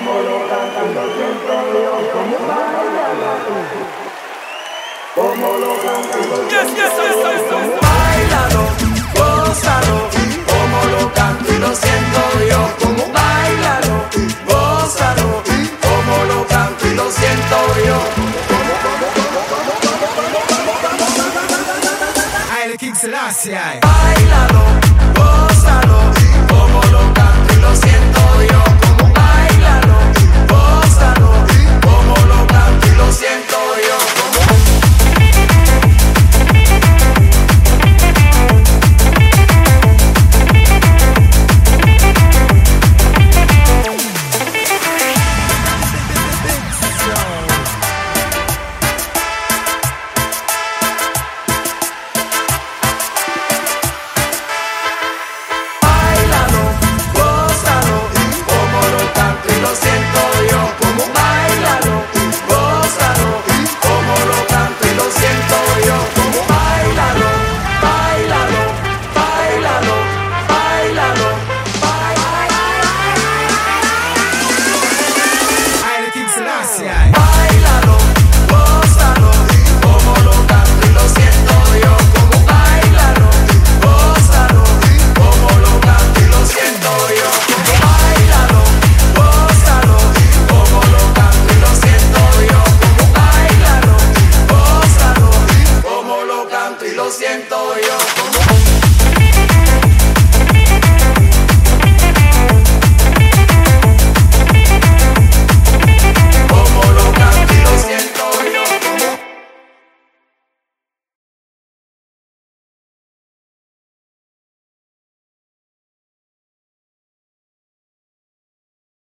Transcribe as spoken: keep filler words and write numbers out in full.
como lo canto y lo siento yo, como bailalo, como lo canto y lo siento yo, como bailalo, gózalo, como lo canto y lo siento